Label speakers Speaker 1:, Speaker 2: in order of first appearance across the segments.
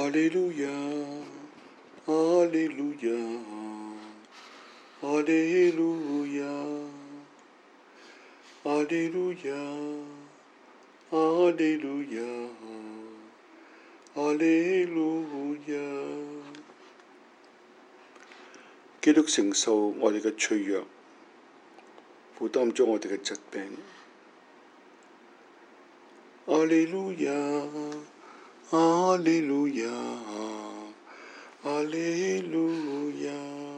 Speaker 1: 阿利路亞，阿利路亞，阿利路亞，阿利路亞，阿利路亞，阿利路亞。基督承受我哋嘅脆弱，負擔咗我哋嘅疾病。阿利路亞，阿利路亞，阿利路亞。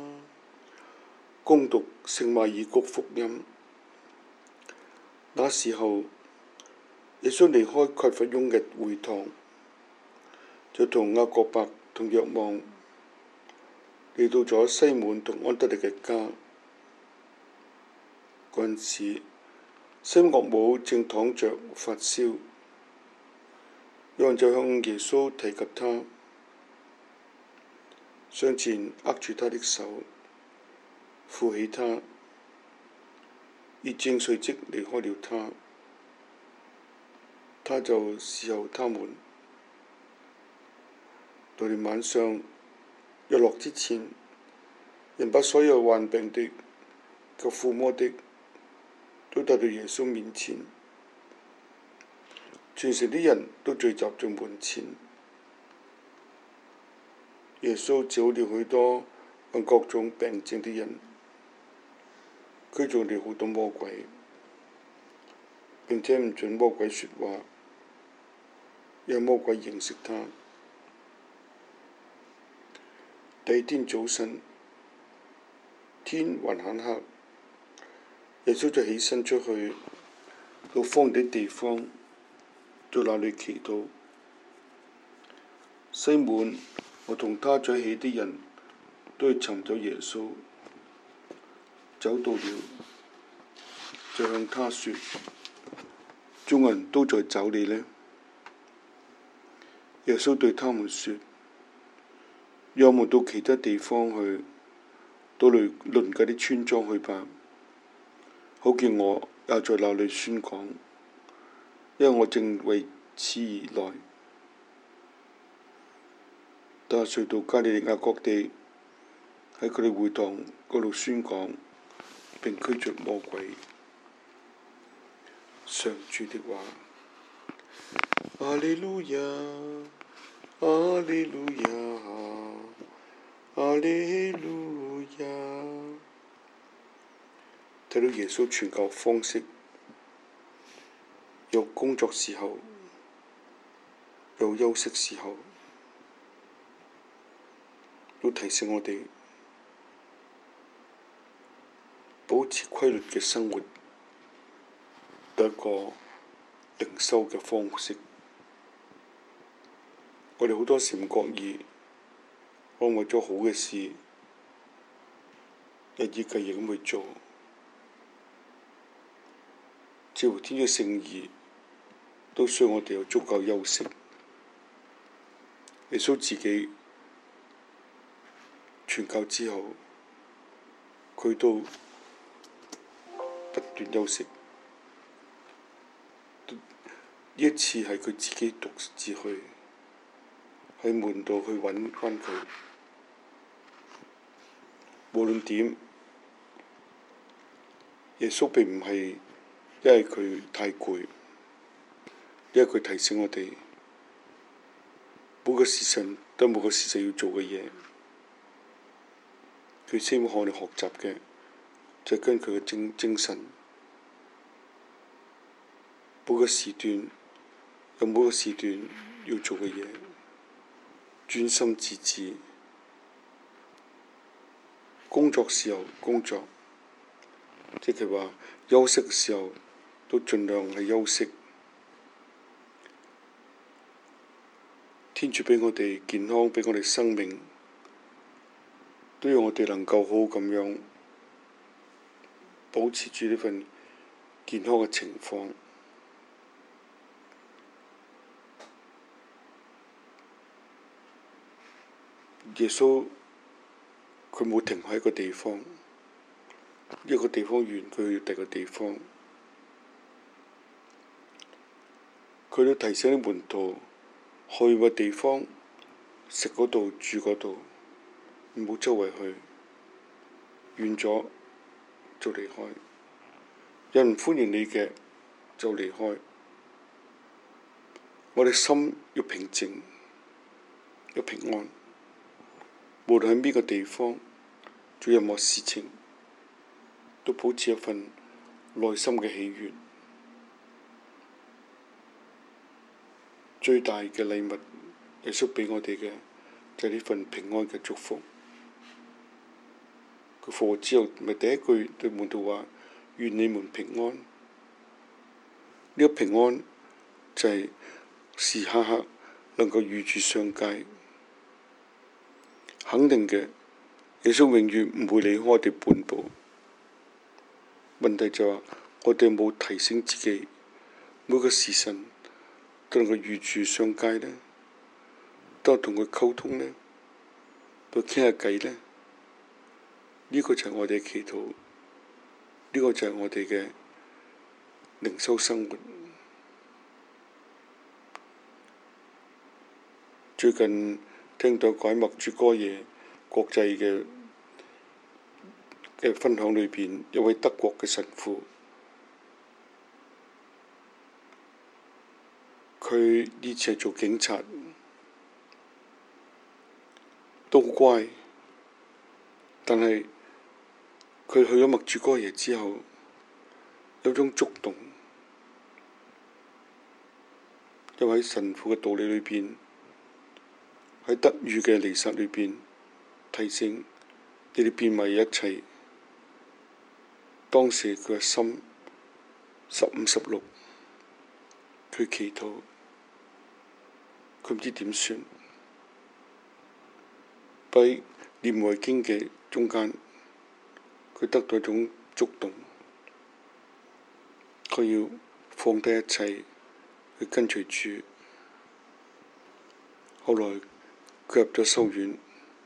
Speaker 1: 恭讀聖馬爾谷福音。那時候，耶穌離開葛法翁嘅會堂，就同雅各伯同若望嚟到咗西滿同安德烈嘅家。嗰陣時，西門岳母正躺着發燒，有人就向耶穌提及他，上前握住他的手，扶起他，熱症隨即離開了他。他就侍候他們。到了晚上，日落之前，人把所有患病的及附魔的都帶到耶穌面前。全城的人都聚集在門前。耶穌治好了許多患各種病症的人，驅逐了好多魔鬼，並且唔准魔鬼說話，因為魔鬼認識他。第二天早晨，天還很黑，耶穌就起身出去到荒地地方，在那裡祈禱。西滿和同他在一起的人都去尋找耶穌，找到了，就向他說：眾人都在找你呢。耶穌對他們說：讓我們到其他地方去，到鄰近的村莊去吧，好叫我也在那裡宣講，因為我正為此而來。他遂到加利利亞各地，喺佢哋會堂嗰度宣講，並驅逐魔鬼。上主的話。阿利路亞，阿利路亞，阿利路亞。睇到耶穌傳教方式，有工作時候，有休息時候，都提醒我哋保持規律嘅生活，有一個靈修嘅方式。我哋好多時唔覺意，我為咗好嘅事，日以繼夜咁去做，似乎天主聖義都需要我哋有足夠休息。耶穌自己傳教之後，佢都不斷休息。呢一次係佢自己獨自去喺門度去揾返佢。無論點，耶穌並唔係因為佢太攰，因為佢提醒我哋每個時辰都冇個時辰要做嘅嘢。佢希望我哋學習嘅就係跟佢嘅精神，每個時段有每個時段要做嘅嘢，專心致志。工作時候工作，即係話休息嘅時候都盡量係休息。天主畀我哋健康，畀我哋生命，都要我哋能夠好好咁樣保持住呢份健康嘅情況。耶穌佢冇停喺一個地方，一個地方完佢去第二個地方，佢都提醒啲門徒去個地方食嗰度住嗰度，唔好周圍去，遠咗就離開。有人歡迎你嘅就離開。我哋心要平靜，要平安，無論喺邊個地方做任何事情，都保持一份內心嘅喜悅。最大嘅禮物，耶穌畀我哋嘅就係呢份平安嘅祝福。佢復活之後，咪第一句對門徒話：願你們平安。呢個平安就係時時刻刻能夠與主相偕。肯定嘅，耶穌永遠唔會離開我哋半步。問題就係我哋冇提醒自己，每個時辰都能夠與主相偕呢，都同佢溝通呢，都傾下偈呢。呢個就係我哋嘅祈禱，呢個就係我哋嘅靈修生活。最近聽到改默主歌耶國際嘅分享裏邊，一位德國嘅神父，佢呢次係做警察，都好乖，但係佢去咗默主歌耶之後，有種觸動，因為喺神父嘅道理裏邊，喺德語嘅彌撒裏邊提醒你哋變為一切。當時佢嘅心15、16，佢祈禱，佢唔知點算。喺念愛經嘅中間，佢得到一種觸動，佢要放低一切去跟隨主。後來佢入咗修院，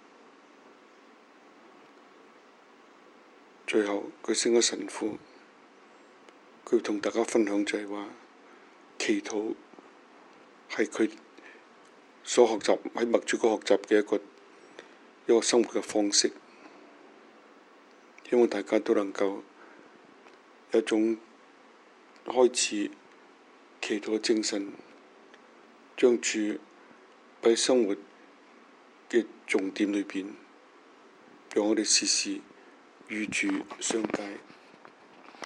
Speaker 1: 最後佢升咗神父。佢同大家分享就係話，祈禱係佢所學習喺默主哥學習嘅一個生活嘅方式。希望大家都能夠有一種開始祈禱嘅精神，將主喺生活嘅重點裏邊，讓我哋時時與主相偕。